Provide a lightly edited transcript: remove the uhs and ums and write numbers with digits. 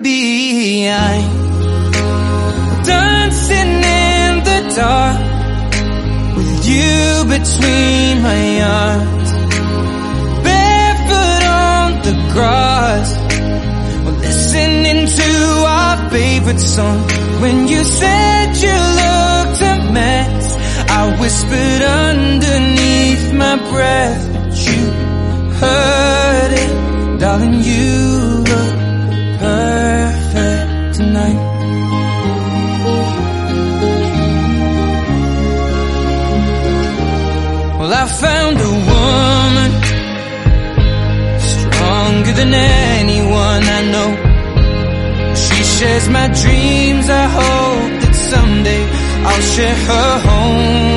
be. I'm dancing in the dark with you between my arms, barefoot on the grass, we're listening to our favorite song. When you said you looked a mess, I whispered underneath my breath, but you heard it. Darling, you look perfect tonight. Well, I found a woman stronger than anyone I know. She shares my dreams. I hope that someday I'll share her home.